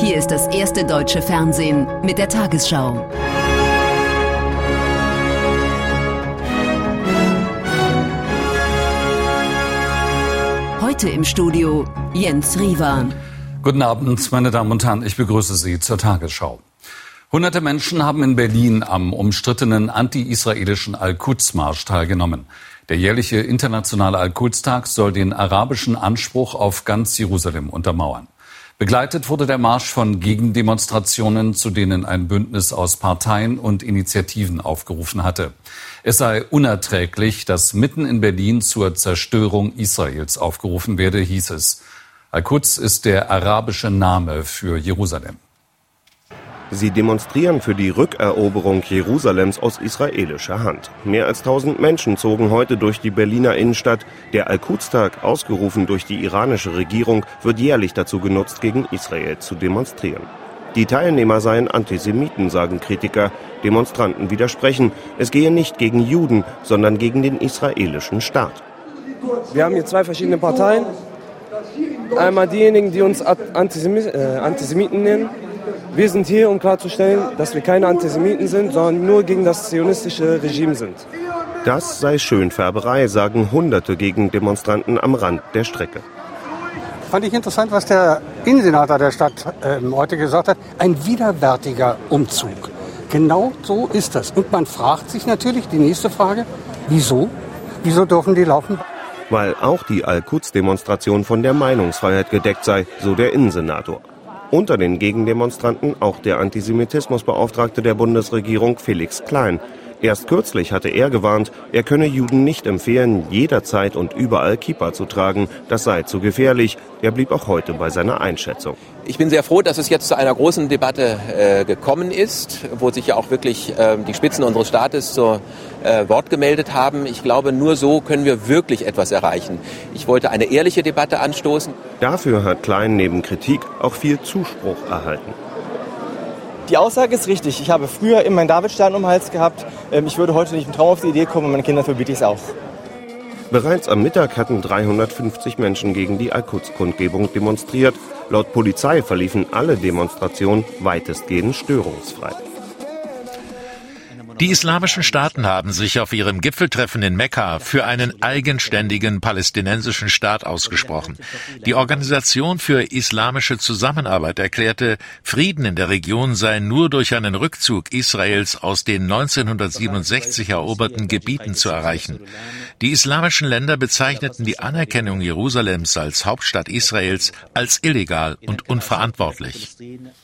Hier ist das erste deutsche Fernsehen mit der Tagesschau. Heute im Studio Jens Riva. Guten Abend, meine Damen und Herren, ich begrüße Sie zur Tagesschau. Hunderte Menschen haben in Berlin am umstrittenen anti-israelischen Al-Quds-Marsch teilgenommen. Der jährliche internationale Al-Quds-Tag soll den arabischen Anspruch auf ganz Jerusalem untermauern. Begleitet wurde der Marsch von Gegendemonstrationen, zu denen ein Bündnis aus Parteien und Initiativen aufgerufen hatte. Es sei unerträglich, dass mitten in Berlin zur Zerstörung Israels aufgerufen werde, hieß es. Al-Quds ist der arabische Name für Jerusalem. Sie demonstrieren für die Rückeroberung Jerusalems aus israelischer Hand. Mehr als 1000 Menschen zogen heute durch die Berliner Innenstadt. Der Al-Quds-Tag, ausgerufen durch die iranische Regierung, wird jährlich dazu genutzt, gegen Israel zu demonstrieren. Die Teilnehmer seien Antisemiten, sagen Kritiker. Demonstranten widersprechen. Es gehe nicht gegen Juden, sondern gegen den israelischen Staat. Wir haben hier zwei verschiedene Parteien. Einmal diejenigen, die uns Antisemiten nennen. Wir sind hier, um klarzustellen, dass wir keine Antisemiten sind, sondern nur gegen das zionistische Regime sind. Das sei Schönfärberei, sagen Hunderte Gegendemonstranten am Rand der Strecke. Fand ich interessant, was der Innensenator der Stadt heute gesagt hat. Ein widerwärtiger Umzug. Genau so ist das. Und man fragt sich natürlich die nächste Frage, wieso? Wieso dürfen die laufen? Weil auch die Al-Quds-Demonstration von der Meinungsfreiheit gedeckt sei, so der Innensenator. Unter den Gegendemonstranten auch der Antisemitismusbeauftragte der Bundesregierung Felix Klein. Erst kürzlich hatte er gewarnt, er könne Juden nicht empfehlen, jederzeit und überall Kippa zu tragen. Das sei zu gefährlich. Er blieb auch heute bei seiner Einschätzung. Ich bin sehr froh, dass es jetzt zu einer großen Debatte gekommen ist, wo sich ja auch wirklich die Spitzen unseres Staates zu Wort gemeldet haben. Ich glaube, nur so können wir wirklich etwas erreichen. Ich wollte eine ehrliche Debatte anstoßen. Dafür hat Klein neben Kritik auch viel Zuspruch erhalten. Die Aussage ist richtig. Ich habe früher immer einen Davidstern um den Hals gehabt. Ich würde heute nicht im Traum auf die Idee kommen und meinen Kindern verbiete ich es auch. Bereits am Mittag hatten 350 Menschen gegen die Al-Quds-Kundgebung demonstriert. Laut Polizei verliefen alle Demonstrationen weitestgehend störungsfrei. Die islamischen Staaten haben sich auf ihrem Gipfeltreffen in Mekka für einen eigenständigen palästinensischen Staat ausgesprochen. Die Organisation für islamische Zusammenarbeit erklärte, Frieden in der Region sei nur durch einen Rückzug Israels aus den 1967 eroberten Gebieten zu erreichen. Die islamischen Länder bezeichneten die Anerkennung Jerusalems als Hauptstadt Israels als illegal und unverantwortlich.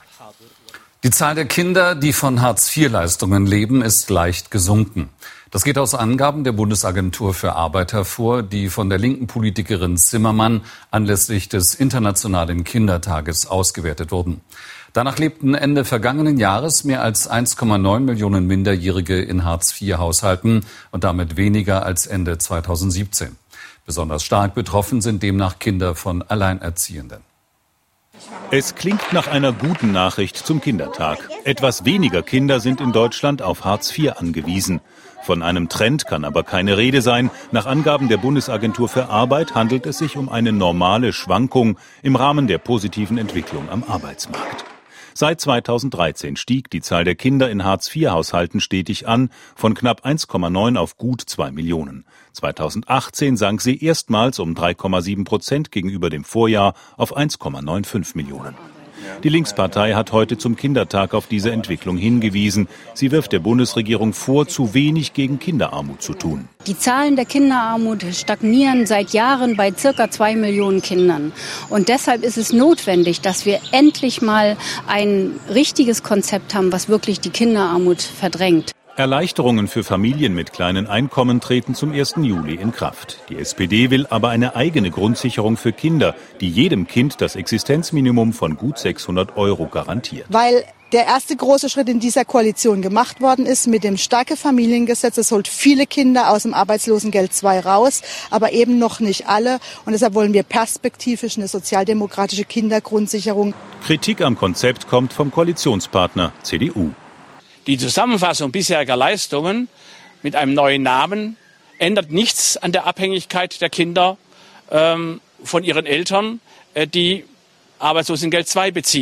Die Zahl der Kinder, die von Hartz-IV-Leistungen leben, ist leicht gesunken. Das geht aus Angaben der Bundesagentur für Arbeit hervor, die von der linken Politikerin Zimmermann anlässlich des Internationalen Kindertages ausgewertet wurden. Danach lebten Ende vergangenen Jahres mehr als 1,9 Millionen Minderjährige in Hartz-IV-Haushalten und damit weniger als Ende 2017. Besonders stark betroffen sind demnach Kinder von Alleinerziehenden. Es klingt nach einer guten Nachricht zum Kindertag. Etwas weniger Kinder sind in Deutschland auf Hartz IV angewiesen. Von einem Trend kann aber keine Rede sein. Nach Angaben der Bundesagentur für Arbeit handelt es sich um eine normale Schwankung im Rahmen der positiven Entwicklung am Arbeitsmarkt. Seit 2013 stieg die Zahl der Kinder in Hartz-IV-Haushalten stetig an, von knapp 1,9 auf gut 2 Millionen. 2018 sank sie erstmals um 3,7% gegenüber dem Vorjahr auf 1,95 Millionen. Die Linkspartei hat heute zum Kindertag auf diese Entwicklung hingewiesen. Sie wirft der Bundesregierung vor, zu wenig gegen Kinderarmut zu tun. Die Zahlen der Kinderarmut stagnieren seit Jahren bei ca. 2 Millionen Kindern. Und deshalb ist es notwendig, dass wir endlich mal ein richtiges Konzept haben, was wirklich die Kinderarmut verdrängt. Erleichterungen für Familien mit kleinen Einkommen treten zum 1. Juli in Kraft. Die SPD will aber eine eigene Grundsicherung für Kinder, die jedem Kind das Existenzminimum von gut 600 € garantiert. Weil der erste große Schritt in dieser Koalition gemacht worden ist mit dem starke Familiengesetz. Es holt viele Kinder aus dem Arbeitslosengeld II raus, aber eben noch nicht alle. Und deshalb wollen wir perspektivisch eine sozialdemokratische Kindergrundsicherung. Kritik am Konzept kommt vom Koalitionspartner CDU. Die Zusammenfassung bisheriger Leistungen mit einem neuen Namen ändert nichts an der Abhängigkeit der Kinder von ihren Eltern, die Arbeitslosengeld II beziehen.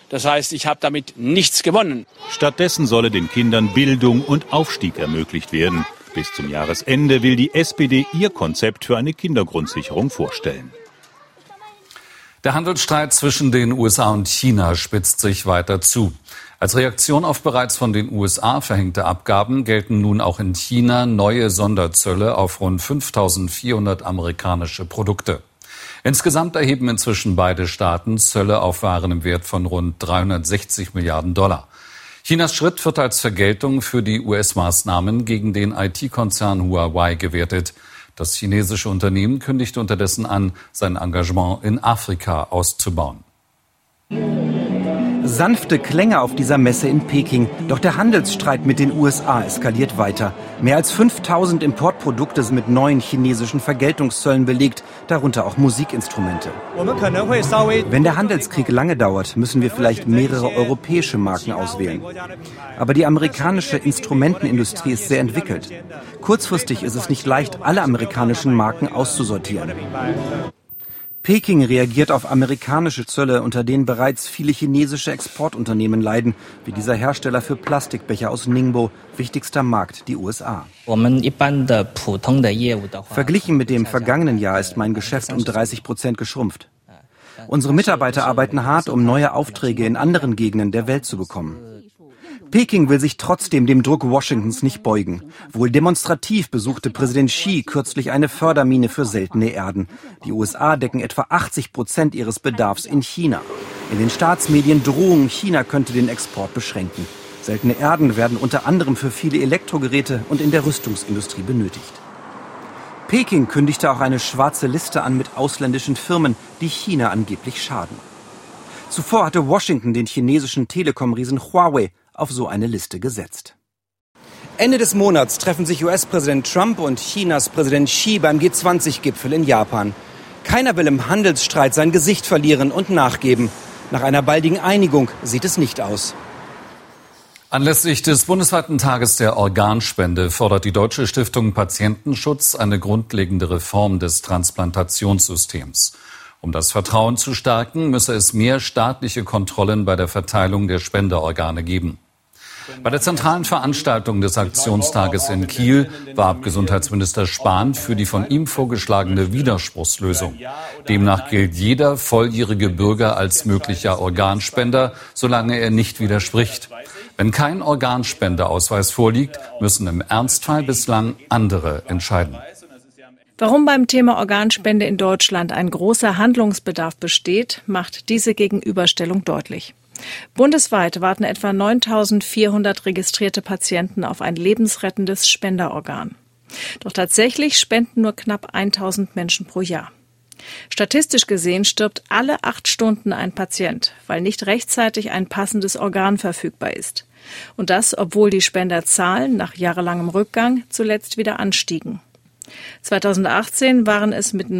Das heißt, ich habe damit nichts gewonnen. Stattdessen solle den Kindern Bildung und Aufstieg ermöglicht werden. Bis zum Jahresende will die SPD ihr Konzept für eine Kindergrundsicherung vorstellen. Der Handelsstreit zwischen den USA und China spitzt sich weiter zu. Als Reaktion auf bereits von den USA verhängte Abgaben gelten nun auch in China neue Sonderzölle auf rund 5.400 amerikanische Produkte. Insgesamt erheben inzwischen beide Staaten Zölle auf Waren im Wert von rund 360 Milliarden $. Chinas Schritt wird als Vergeltung für die US-Maßnahmen gegen den IT-Konzern Huawei gewertet. Das chinesische Unternehmen kündigte unterdessen an, sein Engagement in Afrika auszubauen. Sanfte Klänge auf dieser Messe in Peking. Doch der Handelsstreit mit den USA eskaliert weiter. Mehr als 5.000 Importprodukte sind mit neuen chinesischen Vergeltungszöllen belegt, darunter auch Musikinstrumente. Wenn der Handelskrieg lange dauert, müssen wir vielleicht mehrere europäische Marken auswählen. Aber die amerikanische Instrumentenindustrie ist sehr entwickelt. Kurzfristig ist es nicht leicht, alle amerikanischen Marken auszusortieren. Peking reagiert auf amerikanische Zölle, unter denen bereits viele chinesische Exportunternehmen leiden, wie dieser Hersteller für Plastikbecher aus Ningbo, wichtigster Markt die USA. Verglichen mit dem vergangenen Jahr ist mein Geschäft um 30% geschrumpft. Unsere Mitarbeiter arbeiten hart, um neue Aufträge in anderen Gegenden der Welt zu bekommen. Peking will sich trotzdem dem Druck Washingtons nicht beugen. Wohl demonstrativ besuchte Präsident Xi kürzlich eine Fördermine für seltene Erden. Die USA decken etwa 80% ihres Bedarfs in China. In den Staatsmedien drohen, China könnte den Export beschränken. Seltene Erden werden unter anderem für viele Elektrogeräte und in der Rüstungsindustrie benötigt. Peking kündigte auch eine schwarze Liste an mit ausländischen Firmen, die China angeblich schaden. Zuvor hatte Washington den chinesischen Telekom-Riesen Huawei auf so eine Liste gesetzt. Ende des Monats treffen sich US-Präsident Trump und Chinas Präsident Xi beim G20-Gipfel in Japan. Keiner will im Handelsstreit sein Gesicht verlieren und nachgeben. Nach einer baldigen Einigung sieht es nicht aus. Anlässlich des bundesweiten Tages der Organspende fordert die Deutsche Stiftung Patientenschutz eine grundlegende Reform des Transplantationssystems. Um das Vertrauen zu stärken, müsse es mehr staatliche Kontrollen bei der Verteilung der Spenderorgane geben. Bei der zentralen Veranstaltung des Aktionstages in Kiel warb Gesundheitsminister Spahn für die von ihm vorgeschlagene Widerspruchslösung. Demnach gilt jeder volljährige Bürger als möglicher Organspender, solange er nicht widerspricht. Wenn kein Organspendeausweis vorliegt, müssen im Ernstfall bislang andere entscheiden. Warum beim Thema Organspende in Deutschland ein großer Handlungsbedarf besteht, macht diese Gegenüberstellung deutlich. Bundesweit warten etwa 9.400 registrierte Patienten auf ein lebensrettendes Spenderorgan. Doch tatsächlich spenden nur knapp 1.000 Menschen pro Jahr. Statistisch gesehen stirbt alle 8 Stunden ein Patient, weil nicht rechtzeitig ein passendes Organ verfügbar ist. Und das, obwohl die Spenderzahlen nach jahrelangem Rückgang zuletzt wieder anstiegen. 2018 waren es mit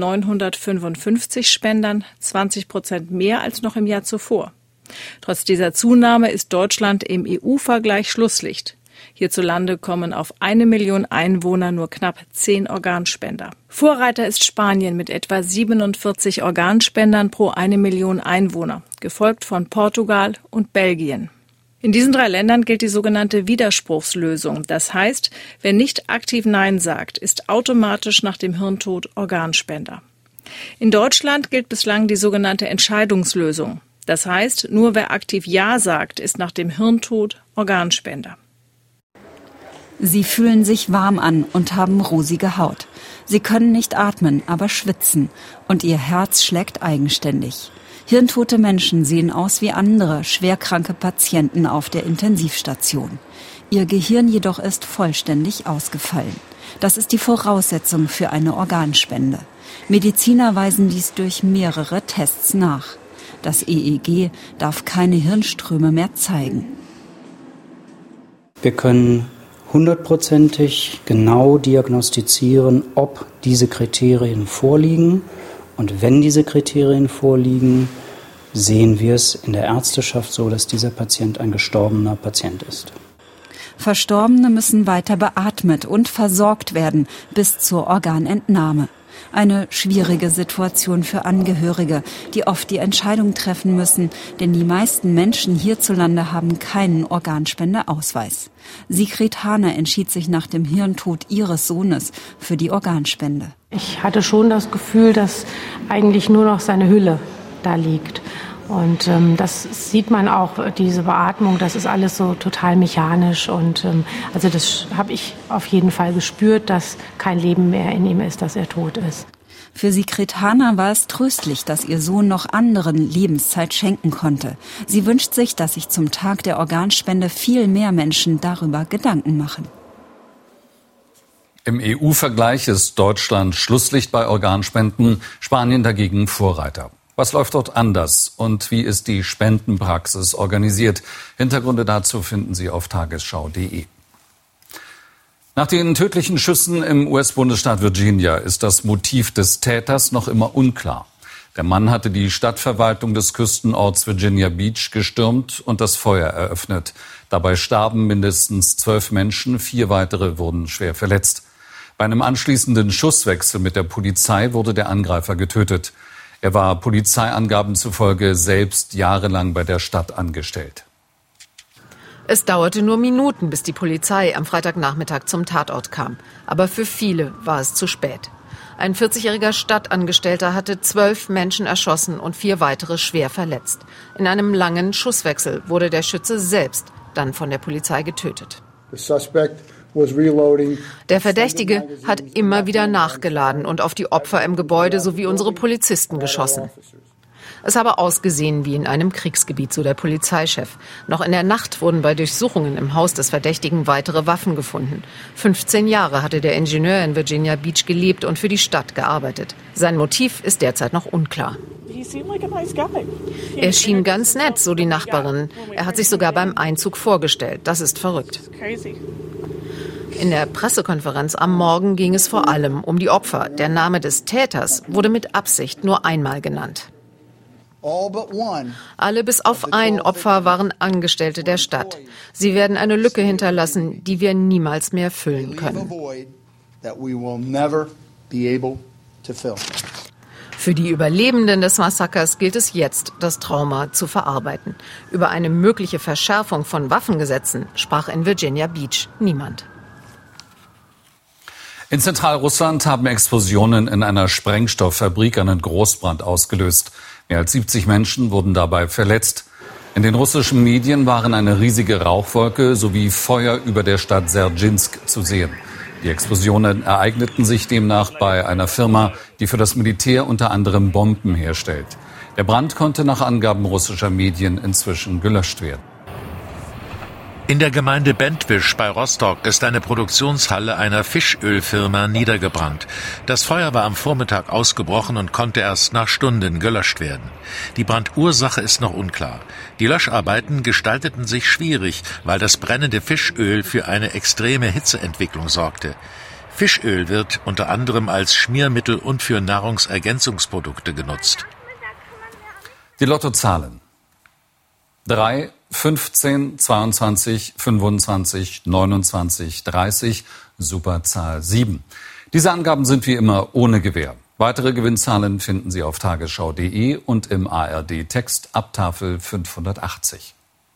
955 Spendern 20% mehr als noch im Jahr zuvor. Trotz dieser Zunahme ist Deutschland im EU-Vergleich Schlusslicht. Hierzulande kommen auf 1 Million Einwohner nur knapp 10 Organspender. Vorreiter ist Spanien mit etwa 47 Organspendern pro 1 Million Einwohner, gefolgt von Portugal und Belgien. In diesen 3 Ländern gilt die sogenannte Widerspruchslösung. Das heißt, wer nicht aktiv Nein sagt, ist automatisch nach dem Hirntod Organspender. In Deutschland gilt bislang die sogenannte Entscheidungslösung. Das heißt, nur wer aktiv Ja sagt, ist nach dem Hirntod Organspender. Sie fühlen sich warm an und haben rosige Haut. Sie können nicht atmen, aber schwitzen. Und ihr Herz schlägt eigenständig. Hirntote Menschen sehen aus wie andere schwerkranke Patienten auf der Intensivstation. Ihr Gehirn jedoch ist vollständig ausgefallen. Das ist die Voraussetzung für eine Organspende. Mediziner weisen dies durch mehrere Tests nach. Das EEG darf keine Hirnströme mehr zeigen. Wir können 100%ig genau diagnostizieren, ob diese Kriterien vorliegen. Und wenn diese Kriterien vorliegen, sehen wir es in der Ärzteschaft so, dass dieser Patient ein gestorbener Patient ist. Verstorbene müssen weiter beatmet und versorgt werden bis zur Organentnahme. Eine schwierige Situation für Angehörige, die oft die Entscheidung treffen müssen, denn die meisten Menschen hierzulande haben keinen Organspendeausweis. Sigrid Hahner entschied sich nach dem Hirntod ihres Sohnes für die Organspende. Ich hatte schon das Gefühl, dass eigentlich nur noch seine Hülle da liegt. Und das sieht man auch, diese Beatmung, das ist alles so total mechanisch. Und also das habe ich auf jeden Fall gespürt, dass kein Leben mehr in ihm ist, dass er tot ist. Für Sigrid Hahner war es tröstlich, dass ihr Sohn noch anderen Lebenszeit schenken konnte. Sie wünscht sich, dass sich zum Tag der Organspende viel mehr Menschen darüber Gedanken machen. Im EU-Vergleich ist Deutschland Schlusslicht bei Organspenden, Spanien dagegen Vorreiter. Was läuft dort anders und wie ist die Spendenpraxis organisiert? Hintergründe dazu finden Sie auf tagesschau.de. Nach den tödlichen Schüssen im US-Bundesstaat Virginia ist das Motiv des Täters noch immer unklar. Der Mann hatte die Stadtverwaltung des Küstenorts Virginia Beach gestürmt und das Feuer eröffnet. Dabei starben mindestens 12 Menschen, 4 weitere wurden schwer verletzt. Bei einem anschließenden Schusswechsel mit der Polizei wurde der Angreifer getötet. Er war Polizeiangaben zufolge selbst jahrelang bei der Stadt angestellt. Es dauerte nur Minuten, bis die Polizei am Freitagnachmittag zum Tatort kam. Aber für viele war es zu spät. Ein 40-jähriger Stadtangestellter hatte 12 Menschen erschossen und 4 weitere schwer verletzt. In einem langen Schusswechsel wurde der Schütze selbst dann von der Polizei getötet. Der Verdächtige hat immer wieder nachgeladen und auf die Opfer im Gebäude sowie unsere Polizisten geschossen. Es habe ausgesehen wie in einem Kriegsgebiet, so der Polizeichef. Noch in der Nacht wurden bei Durchsuchungen im Haus des Verdächtigen weitere Waffen gefunden. 15 Jahre hatte der Ingenieur in Virginia Beach gelebt und für die Stadt gearbeitet. Sein Motiv ist derzeit noch unklar. Er schien ganz nett, so die Nachbarin. Er hat sich sogar beim Einzug vorgestellt. Das ist verrückt. In der Pressekonferenz am Morgen ging es vor allem um die Opfer. Der Name des Täters wurde mit Absicht nur einmal genannt. Alle bis auf ein Opfer waren Angestellte der Stadt. Sie werden eine Lücke hinterlassen, die wir niemals mehr füllen können. Für die Überlebenden des Massakers gilt es jetzt, das Trauma zu verarbeiten. Über eine mögliche Verschärfung von Waffengesetzen sprach in Virginia Beach niemand. In Zentralrussland haben Explosionen in einer Sprengstofffabrik einen Großbrand ausgelöst. Mehr als 70 Menschen wurden dabei verletzt. In den russischen Medien waren eine riesige Rauchwolke sowie Feuer über der Stadt Serdschinsk zu sehen. Die Explosionen ereigneten sich demnach bei einer Firma, die für das Militär unter anderem Bomben herstellt. Der Brand konnte nach Angaben russischer Medien inzwischen gelöscht werden. In der Gemeinde Bentwisch bei Rostock ist eine Produktionshalle einer Fischölfirma niedergebrannt. Das Feuer war am Vormittag ausgebrochen und konnte erst nach Stunden gelöscht werden. Die Brandursache ist noch unklar. Die Löscharbeiten gestalteten sich schwierig, weil das brennende Fischöl für eine extreme Hitzeentwicklung sorgte. Fischöl wird unter anderem als Schmiermittel und für Nahrungsergänzungsprodukte genutzt. Die Lottozahlen: 3, 15, 22, 25, 29, 30, Superzahl 7. Diese Angaben sind wie immer ohne Gewähr. Weitere Gewinnzahlen finden Sie auf tagesschau.de und im ARD-Text ab Tafel 580.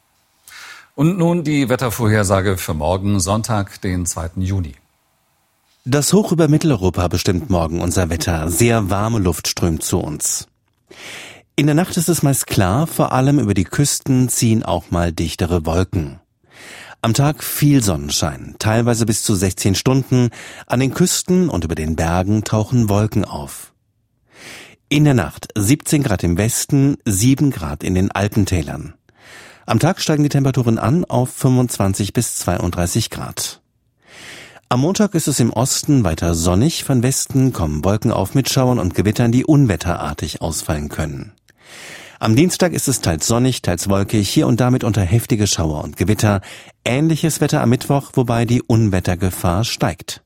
Und nun die Wettervorhersage für morgen, Sonntag, den 2. Juni. Das Hoch über Mitteleuropa bestimmt morgen unser Wetter. Sehr warme Luft strömt zu uns. In der Nacht ist es meist klar, vor allem über die Küsten ziehen auch mal dichtere Wolken. Am Tag viel Sonnenschein, teilweise bis zu 16 Stunden. An den Küsten und über den Bergen tauchen Wolken auf. In der Nacht 17 Grad im Westen, 7 Grad in den Alpentälern. Am Tag steigen die Temperaturen an auf 25 bis 32 Grad. Am Montag ist es im Osten weiter sonnig, von Westen kommen Wolken auf mit Schauern und Gewittern, die unwetterartig ausfallen können. Am Dienstag ist es teils sonnig, teils wolkig, hier und da mitunter heftige Schauer und Gewitter. Ähnliches Wetter am Mittwoch, wobei die Unwettergefahr steigt.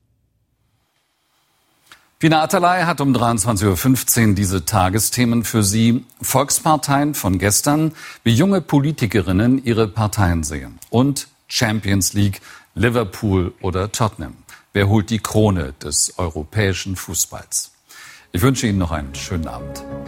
Pina Atalay hat um 23.15 Uhr diese Tagesthemen für Sie. Volksparteien von gestern, wie junge Politikerinnen ihre Parteien sehen. Und Champions League, Liverpool oder Tottenham. Wer holt die Krone des europäischen Fußballs? Ich wünsche Ihnen noch einen schönen Abend.